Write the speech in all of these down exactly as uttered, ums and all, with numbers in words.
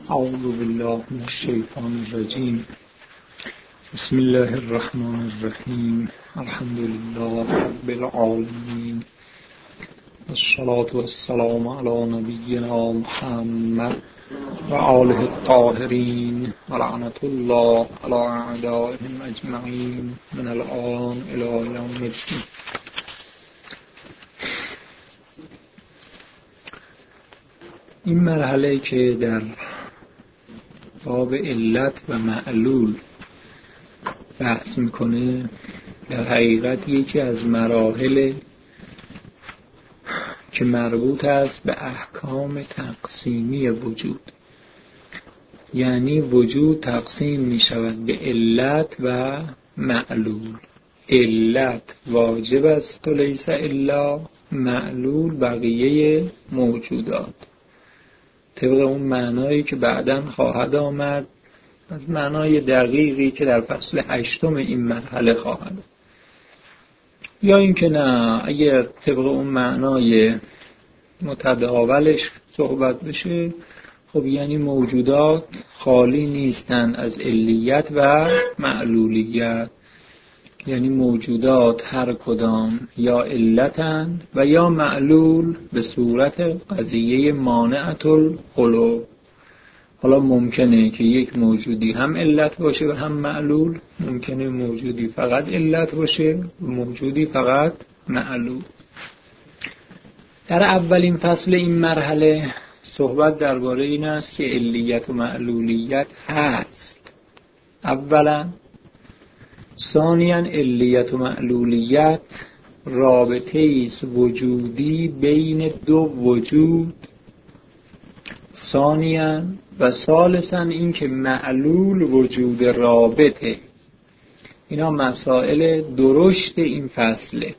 اعوذ بالله من الشیطان الرجیم. بسم الله الرحمن الرحیم. الحمد لله رب العالمین. والصلاة والسلام علی نبینا محمد و آله الطاهرین و لعنت الله علی اعدائهم اجمعین من الآن الی یوم الدین. این مرحله که در باب علت و معلول بحث میکنه در حقیقت یکی از مراحل که مربوط است به احکام تقسیمی وجود، یعنی وجود تقسیم می شود به علت و معلول. علت واجب است و لیس الا، معلول بقیه موجودات، طبق اون معنایی که بعداً خواهد آمد، از معنای دقیقی که در فصل هشتم این مرحله خواهد. یا اینکه نه، اگر طبق اون معنای متداولش صحبت بشه، خب یعنی موجودات خالی نیستند از علیت و معلولیت، یعنی موجودات هر کدام یا علتند و یا معلول به صورت قضیه مانعة الخلو. حالا ممکنه که یک موجودی هم علت باشه و هم معلول، ممکنه موجودی فقط علت باشه و موجودی فقط معلول. در اولین فصل این مرحله صحبت درباره این است که علیت و معلولیت هست اولا. ثانیاً علیت و معلولیت رابطه است وجودی بین دو وجود. ثانیاً و ثالثاً این که معلول وجود رابطه. اینا مسائل درشت این فصله.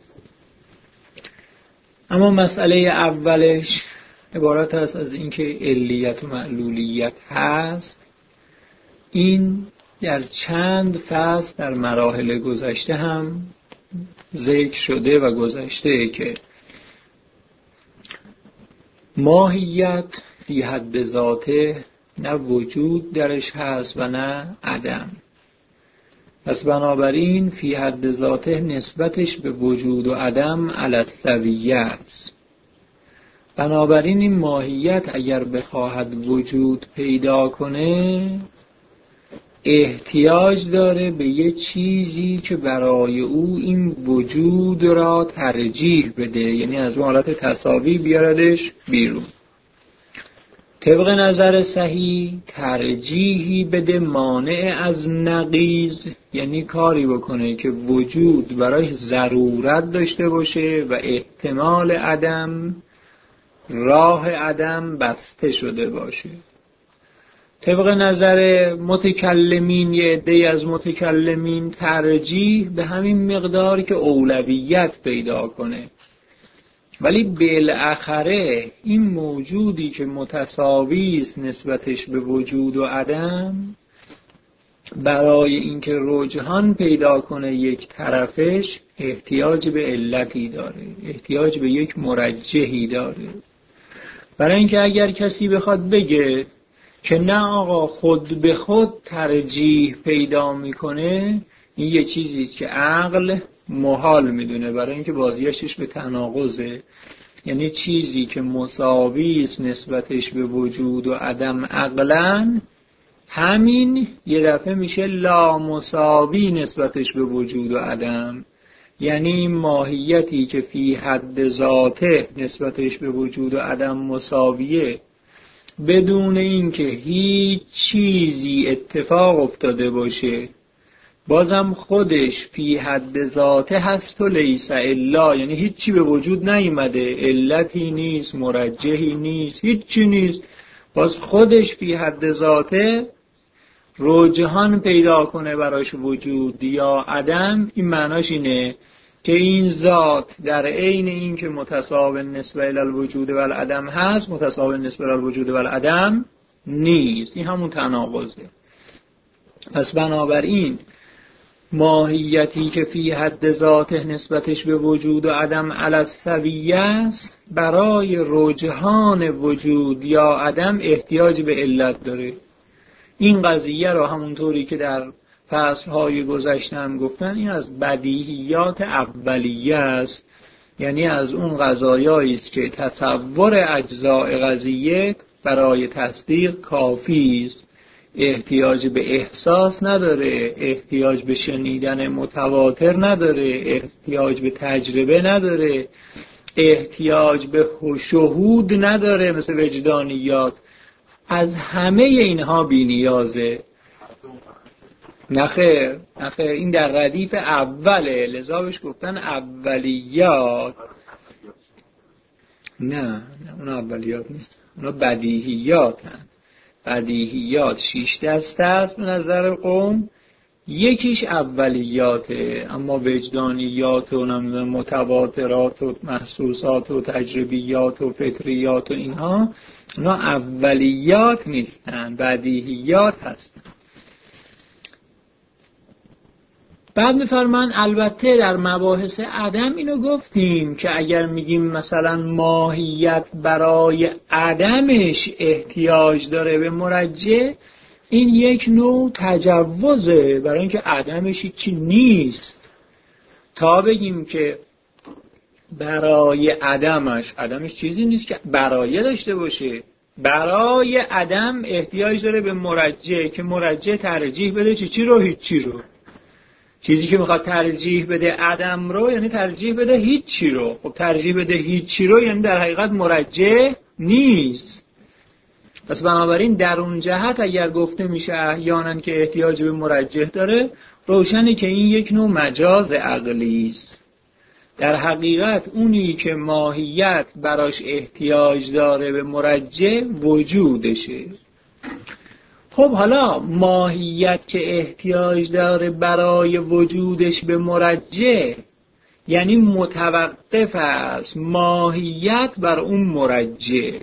اما مسئله اولش عبارت است از این که علیت و معلولیت هست. این در چند فصل در مراحل گذشته هم ذکر شده و گذشته که ماهیت فی حد ذاته نه وجود درش هست و نه عدم، پس بنابراین فی حد ذاته نسبتش به وجود و عدم علی السویه است. بنابراین این ماهیت اگر بخواهد وجود پیدا کنه احتیاج داره به یه چیزی که برای او این وجود را ترجیح بده، یعنی از اون حالت تساوی بیاردش بیرون. طبق نظر صحیح ترجیحی بده مانع از نقیض، یعنی کاری بکنه که وجود برای ضرورت داشته باشه و احتمال عدم، راه عدم بسته شده باشه. طبق نظر متکلمین، یه عده از متکلمین ترجیح به همین مقدار که اولویت پیدا کنه، ولی بالاخره این موجودی که متساوی است نسبتش به وجود و عدم، برای اینکه رجحان پیدا کنه یک طرفش احتیاج به علتی داره، احتیاج به یک مرجحی داره. برای اینکه اگر کسی بخواد بگه که نه آقا خود به خود ترجیح پیدا میکنه، این یه چیزی که عقل محال میدونه، برای اینکه بازگشتش به تناقضه. یعنی چیزی که مساوی است نسبتش به وجود و عدم عقلاً، همین یه دفعه میشه لا مساوی نسبتش به وجود و عدم. یعنی ماهیتی که فی حد ذاته نسبتش به وجود و عدم مساویه، بدون اینکه هیچ چیزی اتفاق افتاده باشه، بازم خودش فی حد ذاته هست و لیس الا، یعنی هیچی به وجود نیامده، علتی نیست، مرجحی نیست، هیچی نیست، باز خودش فی حد ذاته رجحان پیدا کنه براش وجود یا عدم. این معناش اینه که این ذات در عین این که متساوی نسبت الی الوجود و العدم هست، متساوی نسبت الی الوجود و العدم نیست. این همون تناقضه. پس بنابراین ماهیتی که فی حد ذاته نسبتش به وجود و عدم علی السویه است، برای رجحان وجود یا عدم احتیاج به علت داره. این قضیه رو همونطوری که در فصلهای گذشته هم گفتن، این از بدیهیات اولیه است، یعنی از اون قضایایی است که تصور اجزاء قضیه برای تصدیق کافی است، احتیاج به احساس نداره، احتیاج به شنیدن متواتر نداره، احتیاج به تجربه نداره، احتیاج به شهود نداره مثل وجدانیات. از همه اینها بی نیازه. نخیر نخیر این در ردیف اوله، لذا بهش گفتن اولیات. نه نه اون اولیات نیست، اونا بدیهیات هست. بدیهیات شیش دسته است به نظر قوم، یکیش اولیاته، اما وجدانیات و متواترات و محسوسات و تجربیات و فطریات و اینها، اونا اولیات نیستن، بدیهیات هستن. بعد می‌فرمان البته در مباحث عدم اینو گفتیم که اگر میگیم مثلا ماهیت برای عدمش احتیاج داره به مرجع، این یک نوع تجوزه، برای اینکه عدمش چی نیست. تا بگیم که برای عدمش عدمش چیزی نیست که برای داشته باشه، برای عدم احتیاج داره به مرجع که مرجع ترجیح بده چی چی رو هیچی رو. چیزی که میخواد ترجیح بده عدم رو یعنی ترجیح بده هیچی رو. خب ترجیح بده هیچی رو یعنی در حقیقت مرجع نیست. پس بنابراین در اون جهت اگر گفته میشه احیانا که احتیاج به مرجح داره، روشنه که این یک نوع مجاز عقلی است. در حقیقت اونی که ماهیت براش احتیاج داره به مرجح وجودشه. خب حالا ماهیت که احتیاج داره برای وجودش به مرجع یعنی متوقف است ماهیت بر اون مرجع.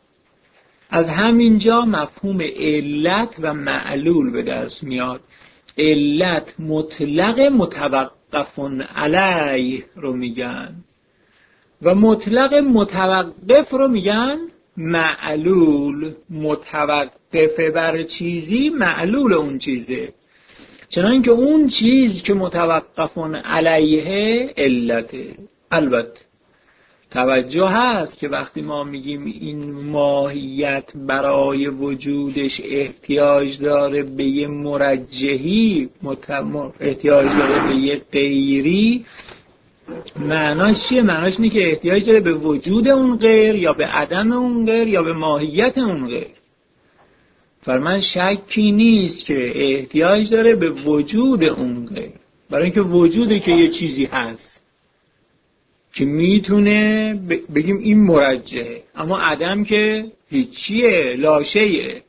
از همینجا مفهوم علت و معلول به دست میاد. علت مطلق متوقف علیه رو میگن و مطلق متوقف رو میگن معلول. متوقف بر چیزی معلول اون چیزه، چنانکه اون چیز که متوقف علیه علته. البته توجه هست که وقتی ما میگیم این ماهیت برای وجودش احتیاج داره به یه مرجحی، احتیاج داره به یه غیری، معناش چیه؟ معناش اینه که احتیاج داره به وجود اون غیر یا به عدم اون غیر یا به ماهیت اون غیر. فرمان شکی نیست که احتیاج داره به وجود اون غیر، برای اینکه وجوده که یه چیزی هست که میتونه بگیم این مرجحه، اما عدم که هیچیه، لاشیه.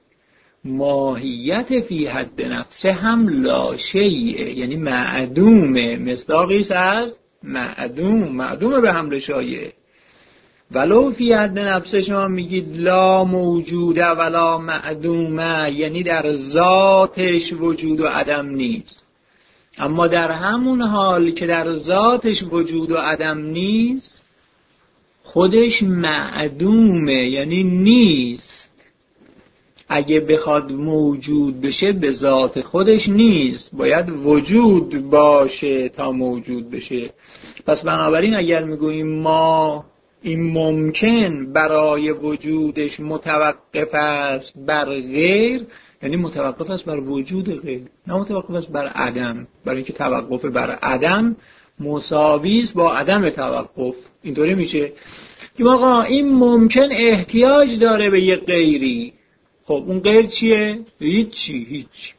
ماهیت فی حد نفسه هم لاشیه، یعنی معدومه، مصداقیست از معدوم، معدومه به حمل شایعه. ولو فی حد نفسه شما میگید لا موجوده ولا معدومه، یعنی در ذاتش وجود و عدم نیست، اما در همون حال که در ذاتش وجود و عدم نیست خودش معدومه، یعنی نیست. اگه بخواد موجود بشه به ذات خودش نیست، باید وجود باشه تا موجود بشه. پس بنابراین اگر میگوییم ما این ممکن برای وجودش متوقف است بر غیر، یعنی متوقف است بر وجود غیر، نه متوقف است بر عدم، برای اینکه توقف بر عدم مساوی است با عدم توقف. اینطوری میشه که آقا این ممکن احتیاج داره به یک غیری. خب اون غیر چیه؟ هیچی. هیچ.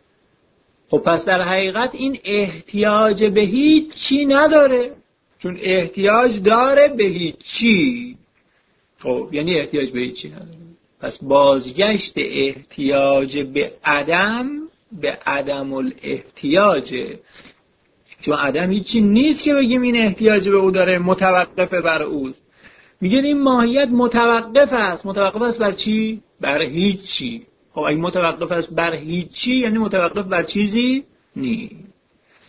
خب پس در حقیقت این احتیاج به هیچی نداره، چون احتیاج داره به هیچی. خب یعنی احتیاج به هیچی نداره. پس بازگشت احتیاج به عدم به عدم الاحتیاجه، چون عدم هیچی نیست که بگیم این احتیاج به او داره، متوقف بر اوست. میگن این ماهیت متوقف است. متوقف است بر چی؟ بر هیچی. خب اگه متوقف است بر هیچی یعنی متوقف بر چیزی نیست.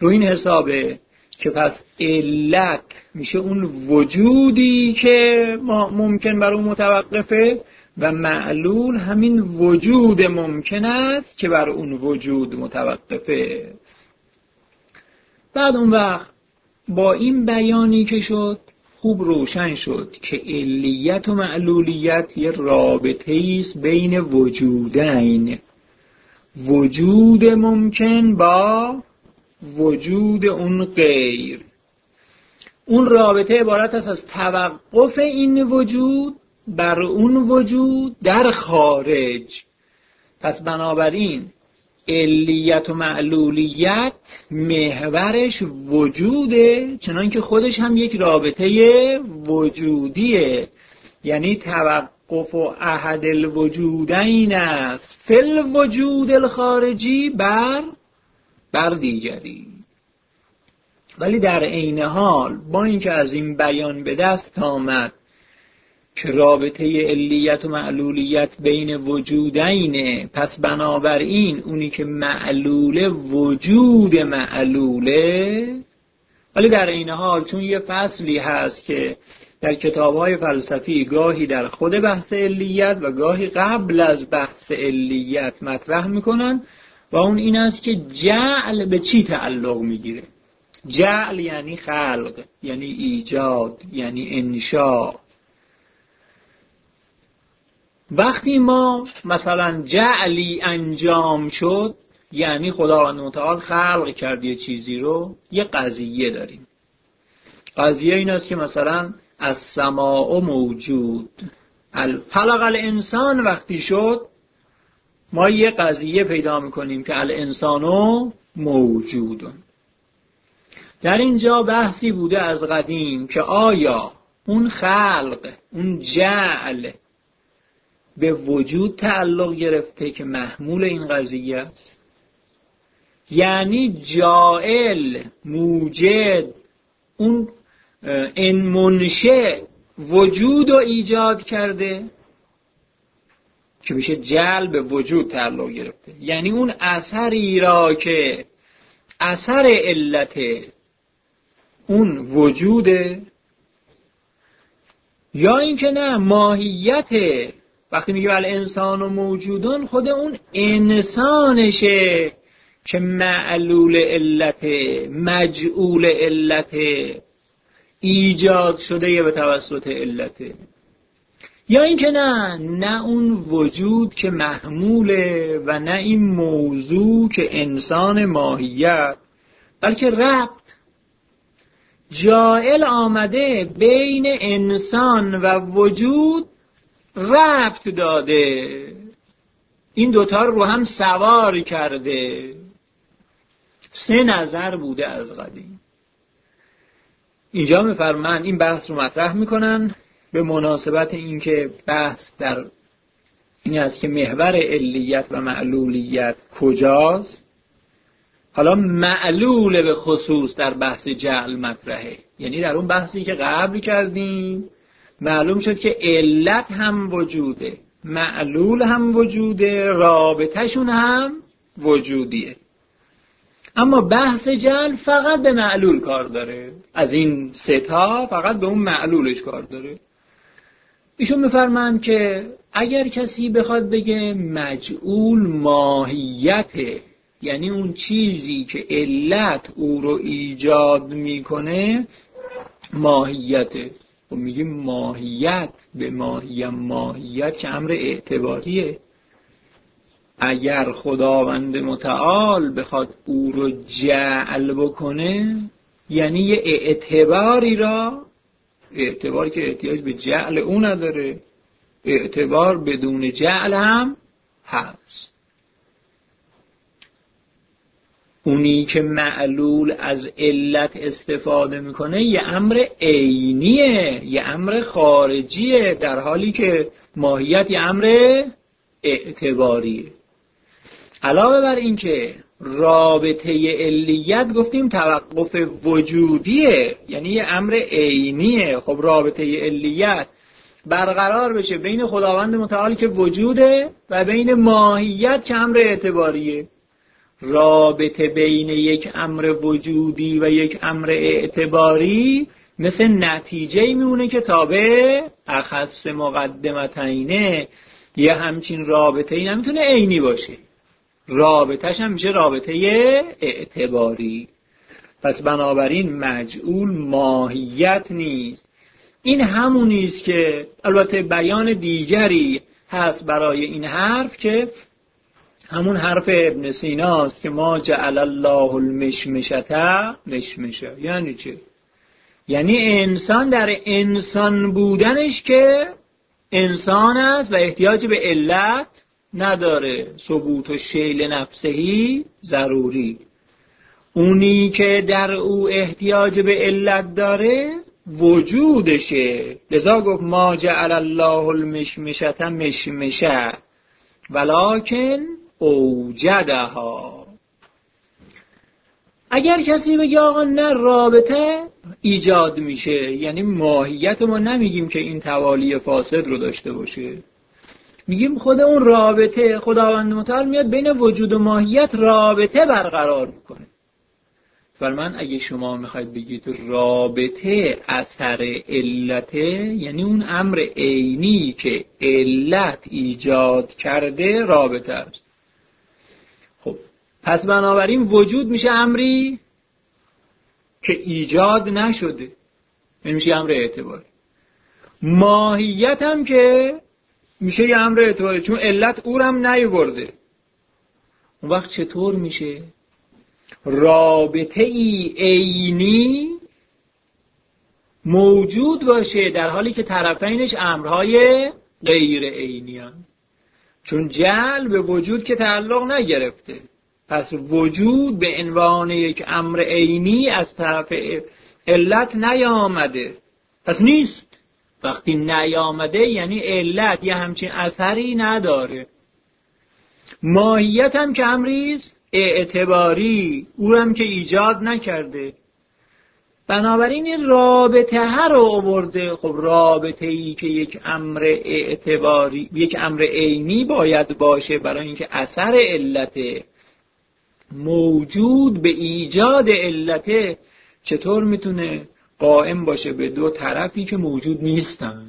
رو این حسابه که پس علت میشه اون وجودی که ما ممکن بر اون متوقفه و معلول همین وجود ممکن است که بر اون وجود متوقفه. بعد اون وقت با این بیانی که شد خوب روشن شد که علیت و معلولیت یه رابطه ایست بین وجودین، وجود ممکن با وجود اون غیر. اون رابطه عبارت است از توقف این وجود بر اون وجود در خارج. پس بنابراین علیت و معلولیت محورش وجوده، چنان که خودش هم یک رابطه وجودیه، یعنی توقف و احد الوجودین است فی الوجود الخارجی بر بر دیگری. ولی در عین حال با اینکه از این بیان به دست آمد که رابطه علیت و معلولیت بین وجودینه، پس بنابراین اونی که معلوله وجود معلوله، ولی در این حال چون یه فصلی هست که در کتاب‌های فلسفی گاهی در خود بحث علیت و گاهی قبل از بحث علیت مطرح میکنن و اون این است که جعل به چی تعلق میگیره. جعل یعنی خلق، یعنی ایجاد، یعنی انشاء. وقتی ما مثلا جعلی انجام شد یعنی خداوند متعال خلق کرد یه چیزی رو، یه قضیه داریم. قضیه این است که مثلا از سماع موجود الفلق الانسان وقتی شد ما یه قضیه پیدا میکنیم که الانسانو موجودون. در اینجا بحثی بوده از قدیم که آیا اون خلق، اون جعل به وجود تعلق گرفته که محمول این قضیه است، یعنی جاعل موجد اون ان منشأ وجود رو ایجاد کرده که بشه جعل به وجود تعلق گرفته، یعنی اون اثری را که اثر علت اون وجوده، یا اینکه نه ماهیت وقتی میگه الانسان و موجودون خود اون انسانشه که معلول علت، مجعول علت، ایجاد شده به توسط علت، یا اینکه نه نه اون وجود که محموله و نه این موضوع که انسان ماهیت، بلکه ربط جائل آمده بین انسان و وجود ربط داده، این دوتا رو هم سوار کرده. سه نظر بوده از قدیم. اینجا میفرمان این بحث رو مطرح میکنن به مناسبت اینکه بحث در این است که محور علیت و معلولیت کجاست. حالا معلول به خصوص در بحث جعل مطرحه، یعنی در اون بحثی که قبل کردیم معلوم شد که علت هم وجوده، معلول هم وجوده، رابطهشون هم وجودیه. اما بحث جعل فقط به معلول کار داره، از این سه تا فقط به اون معلولش کار داره. ایشون میفرمایند که اگر کسی بخواد بگه مجعول ماهیته، یعنی اون چیزی که علت او رو ایجاد میکنه ماهیته، و میگه ماهیت به ماهیم ماهیت که امر اعتباریه. اگر خداوند متعال بخواد او رو جعل بکنه یعنی یه اعتباری را، اعتباری که احتیاج به جعل او نداره، اعتبار بدون جعل هم هست. اونی که معلول از علت استفاده میکنه یه امر عینیه، یه امر خارجیه، در حالی که ماهیت یه امر اعتباریه. علاوه بر این که رابطه علیت گفتیم توقف وجودیه، یعنی یه امر عینیه. خب رابطه علیت برقرار بشه بین خداوند متعال که وجوده و بین ماهیت که امر اعتباریه. رابطه بین یک امر وجودی و یک امر اعتباری مثل نتیجه میمونه که تابع اخص مقدمتینه. یه همچین رابطه ای نمیتونه عینی باشه، رابطهش هم میشه رابطه اعتباری. پس بنابراین مجعول ماهیت نیست. این همونیست که البته بیان دیگری هست برای این حرف که همون حرف ابن سیناست که ما جعل الله المشمشة مشمشه. یعنی چه؟ یعنی انسان در انسان بودنش که انسان است و احتیاج به علت نداره. ثبوت و شیل نفسهی ضروری. اونی که در او احتیاج به علت داره وجودشه. لذا گفت ما جعل الله المشمشة مشمشه ولکن اوجدها. اگر کسی بگه آقا نه رابطه ایجاد میشه، یعنی ماهیت ما نمیگیم که این توالی فاسد رو داشته باشه، میگیم خود اون رابطه خداوند متعال میاد بین وجود و ماهیت رابطه برقرار میکنه. فرمان اگه شما میخواید بگید رابطه اثر علته، یعنی اون امر عینی که علت ایجاد کرده رابطه است. خب پس بنابراین وجود میشه امری که ایجاد نشده، یعنی میشه امر اعتباری. ماهیت هم که میشه یه امر اعتباری چون علت او هم نیاورده. اون وقت چطور میشه؟ رابطه ای عینی موجود باشه در حالی که طرفینش امرهای غیر عینی هستند. چون جعل به وجود که تعلق نگرفته، پس وجود به عنوان یک امر عینی از طرف علت نیامده، پس نیست. وقتی نیامده یعنی علت یه همچین اثری نداره. ماهیت هم که امریست اعتباری، او هم که ایجاد نکرده. بنابراین این رابطه ها رو آورده. خب رابطه ای که یک امر اعتباری، یک امر عینی باید باشه برای اینکه اثر علت موجود به ایجاد علت چطور میتونه قائم باشه به دو طرفی که موجود نیستن،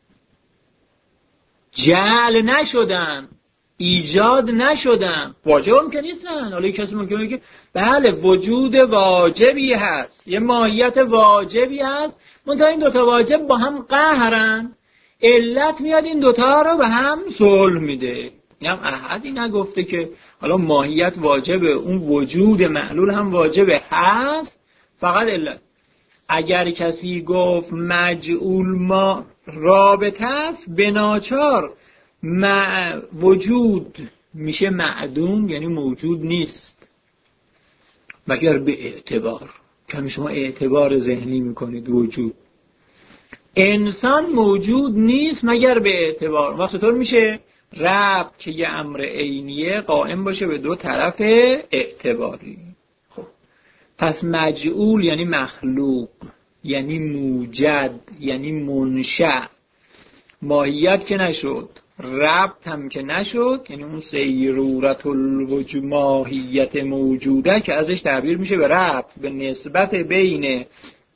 جعل نشدن، ایجاد نشدن، واجب هم که نیستن. حالا کسی ممکنه بگه بله وجود واجبی هست، یه ماهیت واجبی هست، منتها این دوتا واجب با هم قهرن، علت میاد این دوتا رو به هم صلح میده. این هم احدی نگفته که حالا ماهیت واجبه، اون وجود معلول هم واجبه، هست فقط علت. اگر کسی گفت مجعول ما رابطه است، به ناچار مع وجود میشه معدوم، یعنی موجود نیست مگر به اعتبار. کمی شما اعتبار ذهنی میکنید وجود. انسان موجود نیست مگر به اعتبار. وقت طور میشه ربط که یه امر عینیه قائم باشه به دو طرف اعتباری. خب پس مجعول یعنی مخلوق، یعنی موجد، یعنی منشأ. ماهیت که نشد، ربط هم که نشد، یعنی اون سیرورت الوجود ماهیت موجوده که ازش تعبیر میشه به ربط، به نسبت بین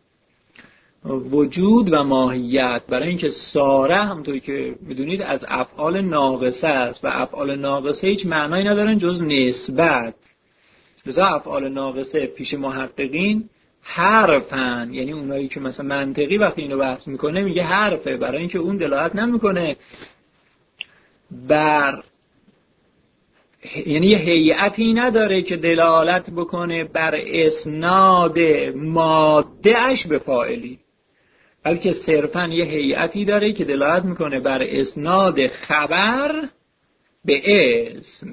وجود و ماهیت. برای اینکه ساره همونطوری که میدونید از افعال ناقصه است و افعال ناقصه هیچ معنایی ندارن جز نسبت. لذا افعال ناقصه پیش محققین حرفن، یعنی اونایی که مثلا منطقی وقتی اینو بحث میکنه میگه حرفه، برای اینکه اون دلالت نمیکنه بر، یعنی یه هیئتی نداره که دلالت بکنه بر اسناد ماده اش به فاعلی، بلکه صرفا یه هیئتی داره که دلالت میکنه بر اسناد خبر به اسم.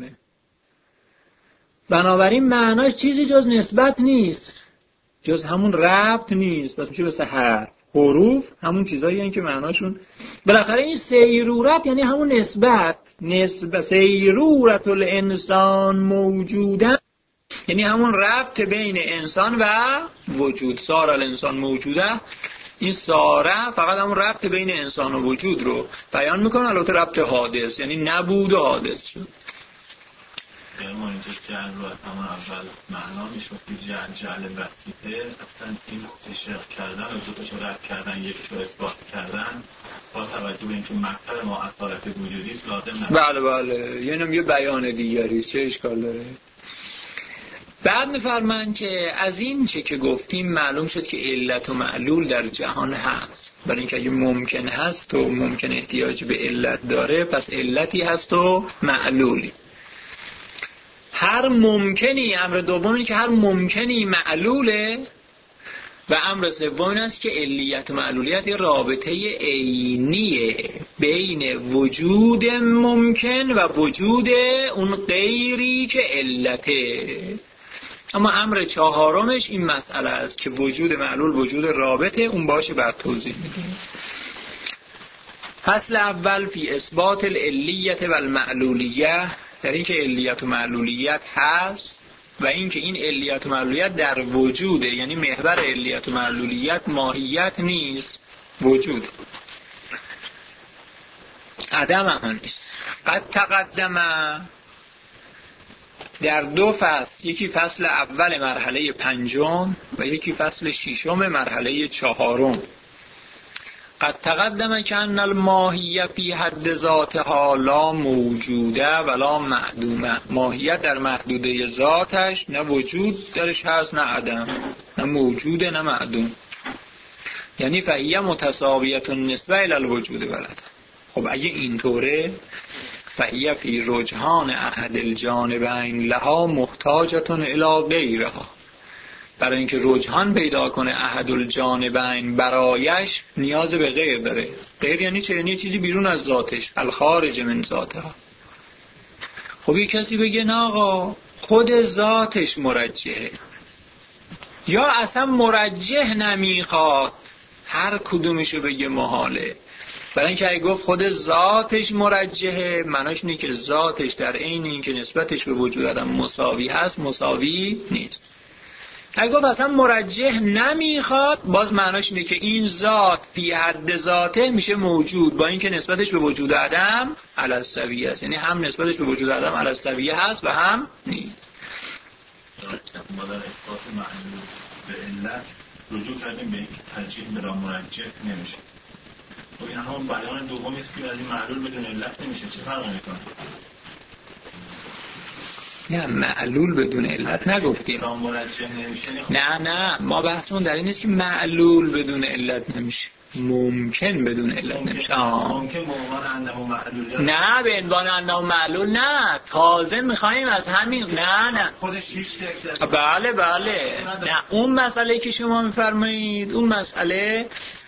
بنابراین معناش چیزی جز نسبت نیست، جز همون ربط نیست. پس میشه مثل حرف، حروف همون چیزایی هستن که معناشون بالاخره این سیرورت یعنی همون نسبت. نسبت سیرورت الانسان موجودن یعنی همون ربط بین انسان و وجود. سار الانسان موجوده، این ساره فقط همون ربط بین انسان و وجود رو بیان میکنه. البته ربط حادث یعنی نبود و حادث شد. اینکه جعل رو از همون اول معنا میشد که جعل جعل بسیطه، اصلا این تشریح کردن و دو تاشو رد کردن یکیش رو اثبات کردن با توجه به اینکه مقطع ما اصالت وجودی است لازم نداره. بله بله، یعنی یه بیان دیگری، چه اشکال داره؟ بعد می‌فرمایند که از این چه که گفتیم معلوم شد که علت و معلول در جهان هست. برای اینکه اگه ممکن هست و ممکن احتیاج به علت داره، پس علتی هست و معلولی. هر ممکنی، امر دومی که هر ممکنی معلوله، و امر سوم این است که علیت و معلولیت رابطه عینیه بین وجود ممکن و وجود اون غیری که علته. اما امر چهارمش این مسئله است که وجود معلول وجود رابطه، اون باشه بعد توضیح میدیم. فصل اول فی اثبات العلیت و المعلولیه، در این که علیت و معلولیت هست و این که این علیت و معلولیت در وجوده، یعنی محور علیت و معلولیت ماهیت نیست، وجود، عدم هم نیست. قد تقدم در دو فصل، یکی فصل اول مرحله پنجم و یکی فصل ششم مرحله چهارم، قد تقدم که ان الماهیه فی حد ذاتها لا موجوده ولا معدومه. ماهیت در محدوده ذاتش نه وجود درش هست نه عدم، نه موجوده نه معدوم. یعنی فهیه متساویت نسبه الی الوجود و العدم. خب اگه اینطوره، فهیه فی رجحان احد الجانبین لها محتاجة الی غیرها. برای اینکه رجحان پیدا کنه احد الجانبین برایش نیاز به غیر داره. غیر یعنی چه؟ یعنی چیزی بیرون از ذاتش، الخارج من ذاتها. خب یک کسی بگه نه آقا خود ذاتش مرجحه، یا اصلا مرجح نمیخواد، هر کدومشو بگه محاله. برای اینکه اگه گفت خود ذاتش مرجحه، معناش اینه که ذاتش در عین اینکه نسبتش به وجود آدم مساوی هست مساوی نیست. اگه گفت اصلا مرجح نمیخواد، باز معناش اینه که این ذات فی حد ذاته میشه موجود، با اینکه نسبتش به وجود آدم علی السویه است. یعنی هم نسبتش به وجود آدم علی السویه هست و هم نیست. ما در اثبات معلول به علت رجوع کردیم به اینکه ترجیح بلا مرجح نمیشه. خب این همون بیان دومی است که از این معلول بدون علت نمیشه. چه فرقی میکنه؟ نه معلول بدون علت نگفتیم. نه نه، ما بحثمون در این نیست که معلول بدون علت نمیشه، ممکن بدون علت نمیشه. ممکن به عنوان انه معلول، نه به عنوان انه معلول نه، تازه میخوایم از همین. نه نه خودش هیچ شکل. بله بله، نه اون مسئله که شما میفرمایید اون مسئله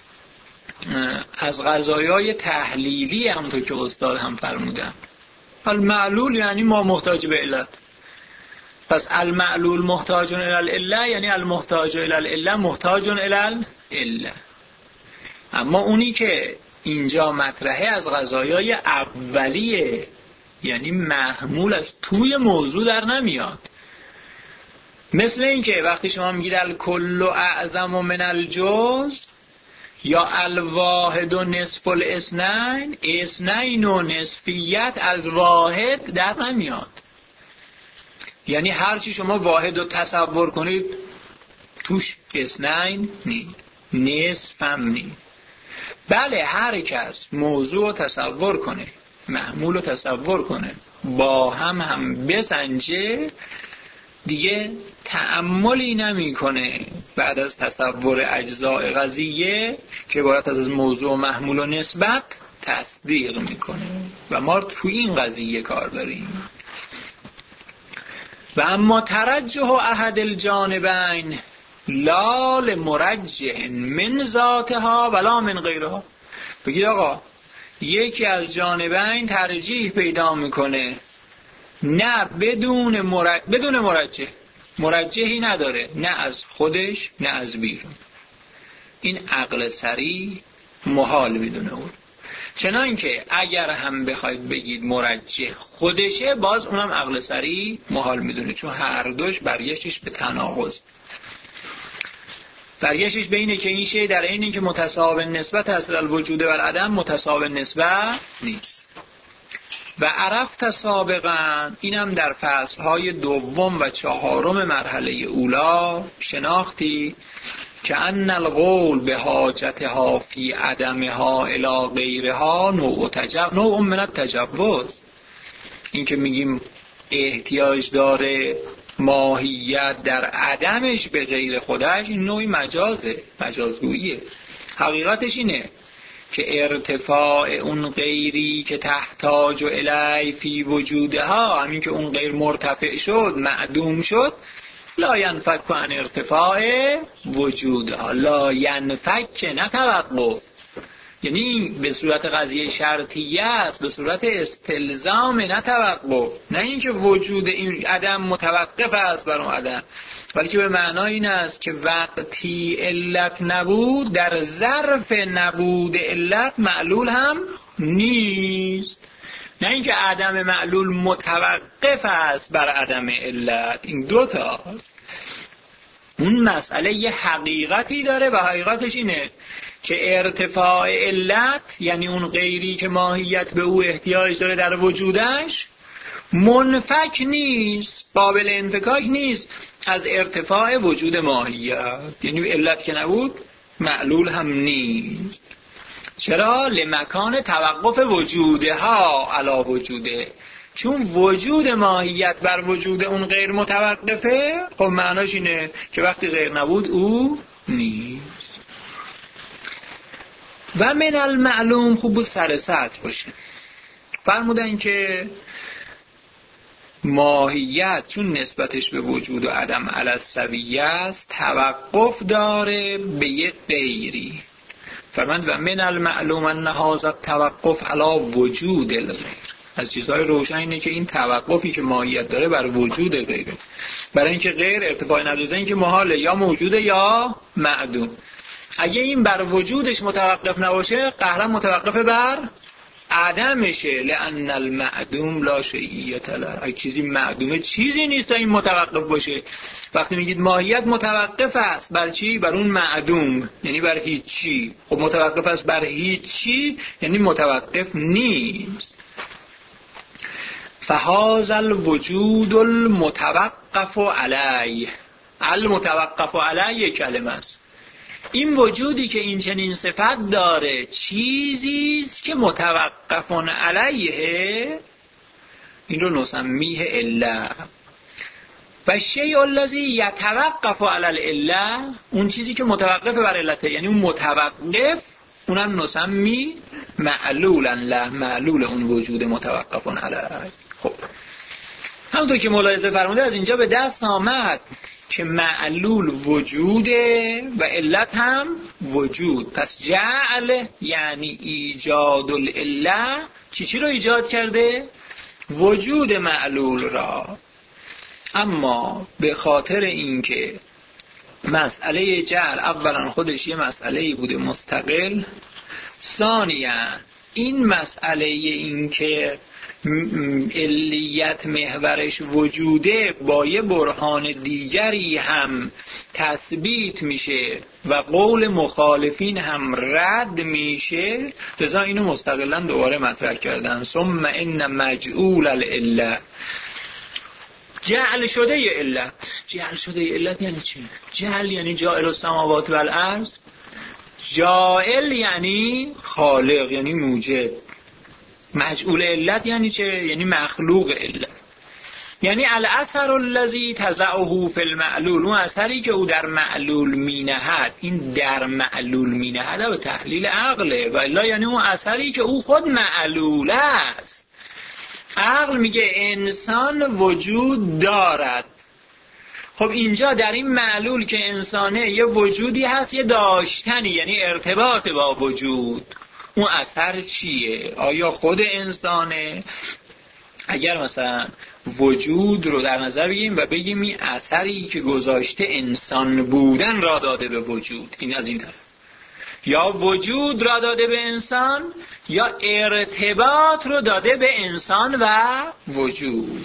از قضایای تحلیلی همونطور که استاد هم فرمودن. المعلول یعنی ما محتاج به علت، پس المعلول محتاج الی العله، یعنی المحتاج الی العله محتاج الی العله. اما اونی که اینجا مطرحه از قضایای اولیه، یعنی محمول از توی موضوع در نمیاد. مثل این که وقتی شما میگید الکل اعظم من الجزء یا الواحد و نصف الاثنین، اثنین و نصفیت از واحد در نمیاد. یعنی هرچی شما واحد رو تصور کنید توش اثنین نی، نصف هم نی. بله هر کس موضوع رو تصور کنه، محمول رو تصور کنه، با هم هم بسنجه، دیگه تأملی نمی کنه بعد از تصور اجزاء قضیه که عبارت از موضوع و محمول و نسبت تصدیق میکنه. و ما تو این قضیه کار داریم. و اما ترجح احد الجانبین لا لمرجح من ذاتها ولا من غیرها. بگید آقا یکی از جانبین ترجیح پیدا میکنه، نه بدون مرجح، بدون مرجح، مرجحی نداره، نه از خودش نه از بیرون. این عقل سری محال میدونه اون. چنان که اگر هم بخواید بگید مرجح خودشه، باز اونم عقل سری محال میدونه، چون هر دوش برگشتش به تناقض، برگشتش به اینه که این شی در این که متساوی نسبت هست الوجود و العدم متساوی نسبت نیست. و عرفت سابقا، اینم در فصلهای دوم و چهارم مرحله اولا شناختی که ان القول به حاجتها فی عدمها الی غیرها نوع تجاوز، نوع من التجاوز. این که میگیم احتیاج داره ماهیت در عدمش به غیر خودش، این نوعی مجازه، مجازگوییه. حقیقتش اینه که ارتفاع اون غیری که تحتاج و الی فی وجودها، همین که اون غیر مرتفع شد معدوم شد، لا ینفک عن ارتفاع وجودها، لا ینفک نه توقف، یعنی به صورت قضیه شرطیه است، به صورت استلزام نه توقف، نه اینکه وجود این عدم متوقف است بر اون عدم، بلکه به معنای این است که وقتی علت نبود در ظرف نبود علت معلول هم نیست، نه اینکه عدم معلول متوقف است بر عدم علت. این دو تا اون مسئله یه حقیقتی داره و حقیقتش اینه که ارتفاع علت، یعنی اون غیری که ماهیت به او احتیاج داره در وجودش، منفک نیست، قابل انفکاک نیست از ارتفاع وجود ماهیت، یعنی علت که نبود معلول هم نیست. چرا؟ لمکان توقف وجودها علا وجوده، چون وجود ماهیت بر وجود اون غیر متوقفه. خب معناش اینه که وقتی غیر نبود او نیست. و من المعلوم، خوب بود سر سطح باشه، فرمودن که ماهیت چون نسبتش به وجود و عدم علی السویه است توقف داره به یک غیری. فرمود و من المعلوم ان هذا التوقف علی وجود الغیر. از چیزهای روشن اینه که این توقفی که ماهیت داره بر وجود غیره، برای اینکه غیر ارتفاع نداره، اینکه محاله یا موجوده یا معدوم. اگه این بر وجودش متوقف نباشه قهرا متوقف بر عدمشه، لأن المعدوم لا شیئیت له. اگه چیزی معدومه چیزی نیست تا این متوقف باشه. وقتی میگید ماهیت متوقف است بر چی؟ بر اون معدوم، یعنی بر هیچی. خب متوقف است بر هیچی یعنی متوقف نیست. فهذا الوجود المتوقف علیه، المتوقف علیه کلمه است. این وجودی که این چنین صفت داره چیزی است که متوقفون علیه، این رو نسمیه الا. و شیء الذی یتوقف علی الالا، اون چیزی که متوقف بر علته، یعنی اون متوقف، اونم نسمی معلولا له، معلول اون وجود متوقفون علیه. خب همونطور که ملاحظه فرموده از اینجا به دست آمد که معلول وجوده و علت هم وجود. پس جعل یعنی ایجاد العله، چی چی رو ایجاد کرده؟ وجود معلول را. اما به خاطر اینکه مسئله جعل اولا خودش یه مسئله بوده مستقل، ثانیا این مسئله این که علیت محورش وجوده با یه برهان دیگری هم تثبیت میشه و قول مخالفین هم رد میشه، لذا اینو مستقلا دوباره مطرح کردن. ثم ان مجعول العله، جعل شده ی علت. جعل شده ی علت یعنی چی؟ جعل یعنی جاعل السماوات والارض، جاعل یعنی خالق، یعنی موجد. مجعول علت یعنی چه؟ یعنی مخلوق علت، یعنی الاثر الذی تضعه فی المعلول، اون اثری که او در معلول مینهد. این در معلول مینهد به تحلیل عقله، و الا یعنی اون اثری که او خود معلول است. عقل میگه انسان وجود دارد. خب اینجا در این معلول که انسانه یه وجودی هست، یه داشتنی، یعنی ارتباط با وجود. اون اثر چیه؟ آیا خود انسانه؟ اگر مثلا وجود رو در نظر بگیریم و بگیم این اثری که گذاشته انسان بودن را داده به وجود، این از این طرف، یا وجود را داده به انسان، یا ارتباط رو داده به انسان و وجود.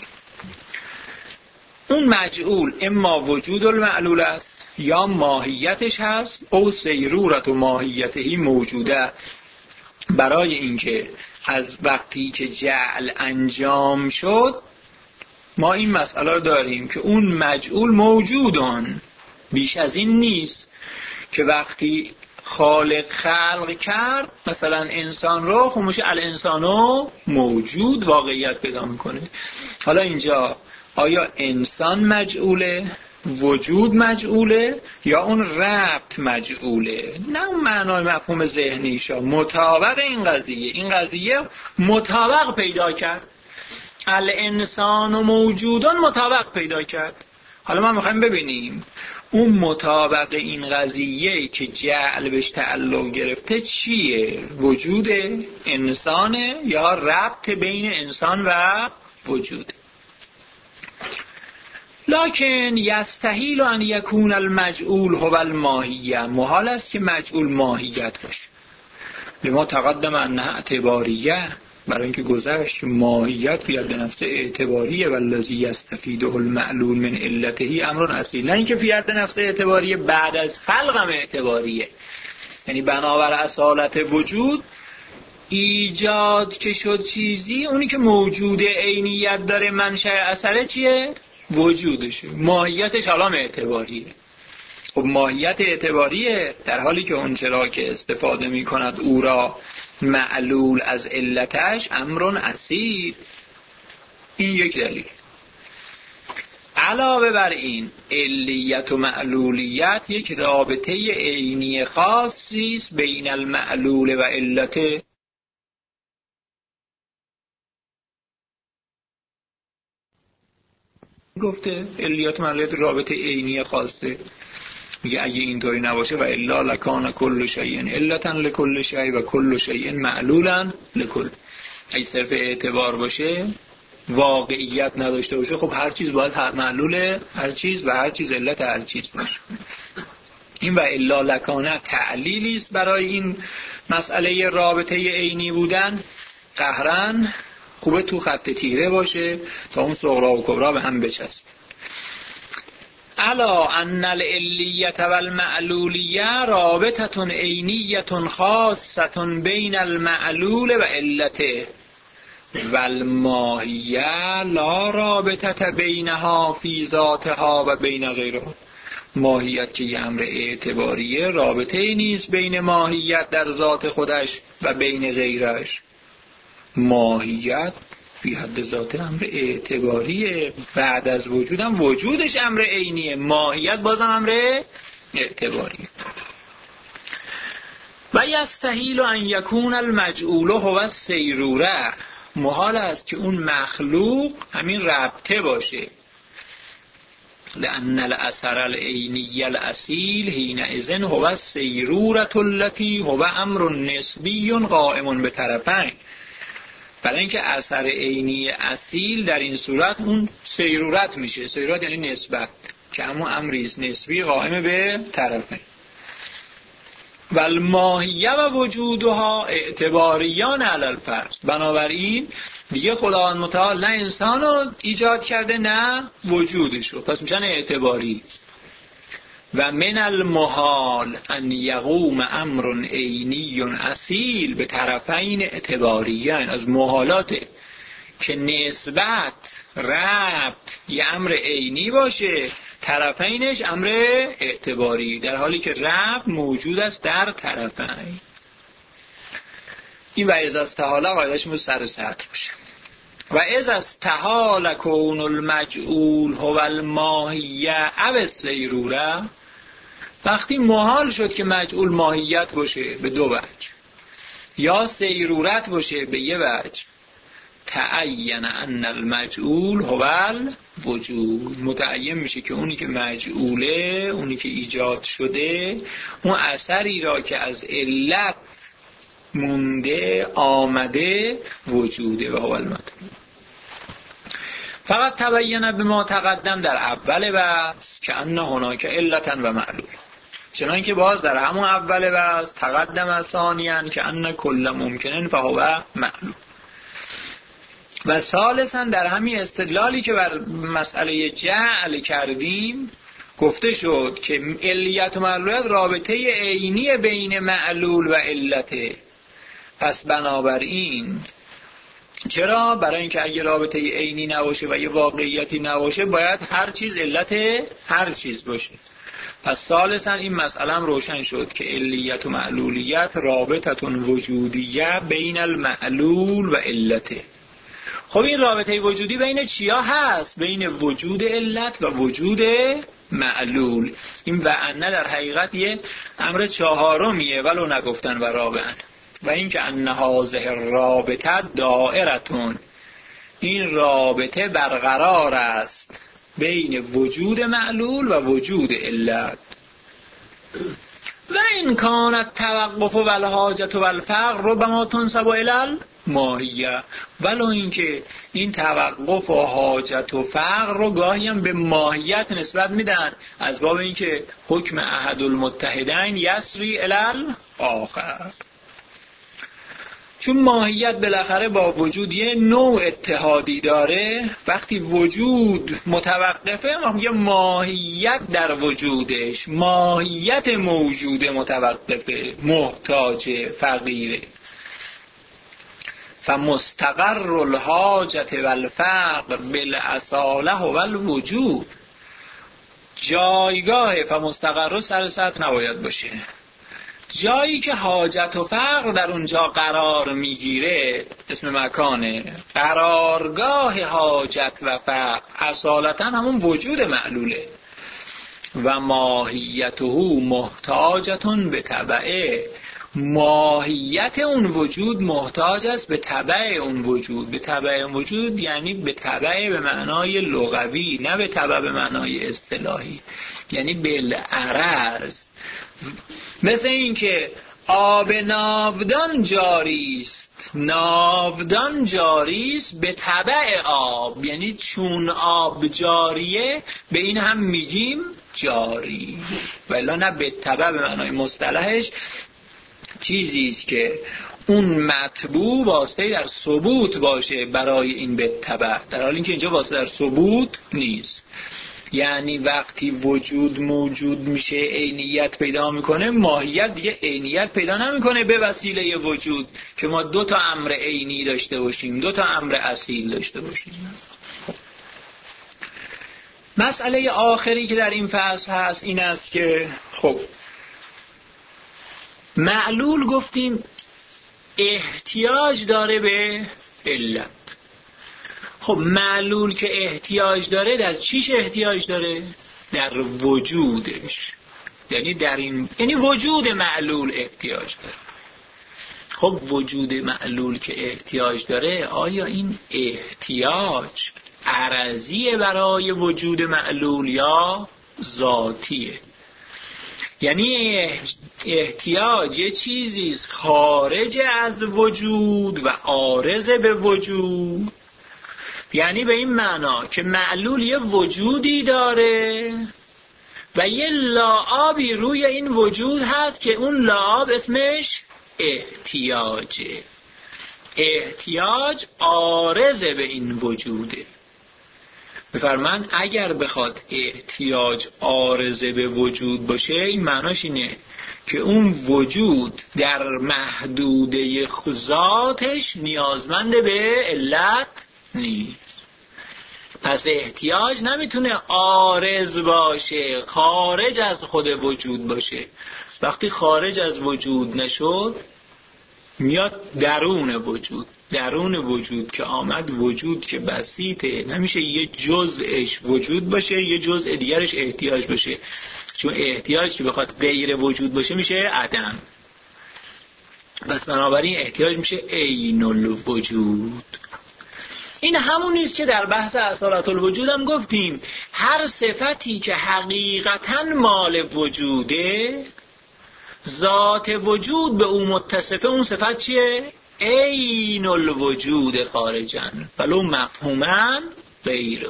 اون مجعول اما وجود المعلول است یا ماهیتش هست، او سیرورت و ماهیتهی موجوده. برای اینکه از وقتی که جعل انجام شد ما این مسئله رو داریم که اون مجعول موجودن، بیش از این نیست که وقتی خالق خلق کرد مثلا انسان رو خموش الانسانو موجود واقعیت پیدا میکنه. حالا اینجا آیا انسان مجعوله، وجود مجعوله، یا اون ربط مجعوله؟ نه اون معنای مفهوم ذهنیشا، مطابق این قضیه این قضیه مطابق پیدا کرد، الانسان و موجودان مطابق پیدا کرد. حالا ما میخوایم ببینیم اون مطابق این قضیه که جعل بهش تعلق گرفته چیه؟ وجود انسانه یا ربط بین انسان و وجود؟ لکن یستحیل ان یکون المجعول هو الماهیه، محال است که مجعول ماهیت باشه. لما تقدم انها اعتباریه، برای اینکه گذشت ماهیت فی حد نفس اعتباریه، والذی یستفیده المعلول من علته امر اصیل. نه اینکه فی حد نفس اعتباریه بعد از خلق هم اعتباریه، یعنی بنابر اصالت وجود ایجاد که شد چیزی، اونی که موجود عینیت داره منشأ اثره چیه؟ وجودشه. ماهیتش حالا اعتباریه. خب ماهیت اعتباریه در حالی که اون چرا که استفاده می کند او را معلول از علتش امرون اصیل. این یک دلیل. علاوه بر این علیت و معلولیت یک رابطه عینی خاصی است بین المعلول و علته. گفته علیت و معلولیت رابطه عینی خاصه، میگه اگه اینطوری نباشه و الا لکان کل شیء علتا لکل شیء و کل شیء معلولا لکل. اگه صرف اعتبار باشه، واقعیت نداشته باشه، خب هر چیز باید هر معلول هر چیز و هر چیز علت هر چیز باشه. این و الا لکان تعلیلی است برای این مسئله رابطه عینی بودن. قهرن خوبه تو خط تیره باشه تا اون صغرا و کبرا به هم بچسبه. الا ان العلیت و المعلولیه رابطه عینیه خاصه بین المعلول و علته و الماهیه لا رابطه بینها فی ذاتها و بین غیرها. ماهیت که یه امر اعتباریه، رابطه نیست بین ماهیت در ذات خودش و بین غیرش. ماهیت فی حد ذات امر اعتباریه، بعد از وجودم وجودش امر عینیه، ماهیت بازم امر اعتباریه. و یستحیل ان یکون المجعول هو السیروره، محال است که اون مخلوق همین ربطه باشه. لأن الأثر العینی الاصیل حینئذ هو السیروره التي هو امر نسبی قائم بطرفین. برای اینکه اثر عینی اصیل در این صورت اون سیرورت میشه. سیرورت یعنی نسبت، که همون امریست نسبی قائم به طرفین. و الماهیه و وجودها اعتباریان علی الفرض. بنابراین دیگه خداوند متعال نه انسان رو ایجاد کرده نه وجودش رو، پس میشن اعتباری. و من المحال ان یقوم امر عینی اصیل به طرفین اعتباریان. از محالاته که نسبت ربط یه امر عینی باشه، طرفینش امر اعتباری، در حالی که ربط موجود است در طرفین. این و از استحاله قاعدهش مو سر سطر باشه. و از استحال کون المجعول هو الماهیه او السیروره، وقتی محال شد که مجعول ماهیت باشه به دو وجه یا سیرورت باشه به یه وجه، تعین ان المجعول هو الوجود، متعین میشه که اونی که مجعوله، اونی که ایجاد شده، اون اثری را که از علت مونده آمده وجوده و هو المطلوب. فقط تبین به ما تقدم در اول بحث که ان هناک علتا و معلول، چنان که باز در همون اول بحث تقدم ثانیاً که ان کل ممکنن فهو معلول. و ثالثاً در همین استدلالی که بر مسئله جعل کردیم گفته شد که علیت و معلولیت رابطه عینی بین معلول و علته. پس بنابراین چرا؟ برای اینکه اگه رابطه عینی نباشه و یه واقعیتی نباشه باید هر چیز علت هر چیز باشه. پس ثالثاً این مسئله هم روشن شد که علیت و معلولیت رابطتون وجودیه بین المعلول و علته. خب این رابطه وجودی بین چیا هست؟ بین وجود علت و وجود معلول. این و انه در حقیقت یه امر چهارمیه ولو نگفتن و رابعن. و این که ان هذه رابطه دائرتون، این رابطه برقرار است بین وجود معلول و وجود علت. و این کانت توقف و الحاجت و الفقر ربما تنسب الی الماهیه، ولو اینکه این توقف و حاجت و فقر رو گاهی هم به ماهیت نسبت میدن، از باب اینکه حکم احد المتحدین یسری الی الاخر. چون ماهیت بالاخره با وجود یه نوع اتحادی داره، وقتی وجود متوقفه یه ماهیت در وجودش، ماهیت موجود متوقفه، محتاج، فقیره. فمستقر الحاجت والفقر بالاصاله و الوجود، جایگاه فمستقر سر سطح نباید باشه، جایی که حاجت و فقر در اونجا قرار میگیره اسم مکانه. قرارگاه حاجت و فقر اصالتا همون وجود معلوله. و ماهیته محتاجتون به تبعه، ماهیت اون وجود محتاج است به تبع اون وجود. به تبع اون وجود یعنی به تبع به معنای لغوی، نه به تبع به معنای اصطلاحی، یعنی بالعرض. مثل این که آب ناودان جاری است، ناودان جاری است به تبع آب، یعنی چون آب جاریه به این هم میگیم جاری، ولی نه به تبع به معنای مصطلحش. چیزی است که اون مطبوع واسطه در ثبوت باشه برای این به تبع، در حالی که اینجا واسطه در ثبوت نیست. یعنی وقتی وجود موجود میشه عینیت پیدا میکنه، ماهیت دیگه عینیت پیدا نمیکنه به وسیله وجود که ما دو تا امر عینی داشته باشیم، دو تا امر اصیل داشته باشیم. مسئله آخری که در این فصل هست این است که خب معلول گفتیم احتیاج داره به علت. خب معلول که احتیاج داره در چیش احتیاج داره؟ در وجودش، یعنی در این، یعنی وجود معلول احتیاج داره. خب وجود معلول که احتیاج داره، آیا این احتیاج عرضیه برای وجود معلول یا ذاتیه؟ یعنی احتیاج یه چیزی خارج از وجود و عارض به وجود، یعنی به این معنا که معلول یه وجودی داره و یه لعابی روی این وجود هست که اون لعاب اسمش احتیاجه. احتیاج عارضه به این وجوده. بفرمایند اگر بخواد احتیاج عارضه به وجود باشه، این معناش اینه که اون وجود در محدوده ذاتش نیازمند به علت نیست. پس احتیاج نمیتونه عارض باشه، خارج از خود وجود باشه. وقتی خارج از وجود نشد میاد درون وجود. درون وجود که آمد، وجود که بسیطه، نمیشه یه جزءش وجود باشه یه جزء دیگرش احتیاج باشه، چون احتیاج که بخواد غیر وجود باشه میشه عدم. پس بنابراین احتیاج میشه عین الوجود. این همونیست که در بحث اصالت الوجود هم گفتیم. هر صفتی که حقیقتاً مال وجوده، ذات وجود به اون متصفه، اون صفت چیه؟ عین الوجود خارجن ولو مفهوماً غیره.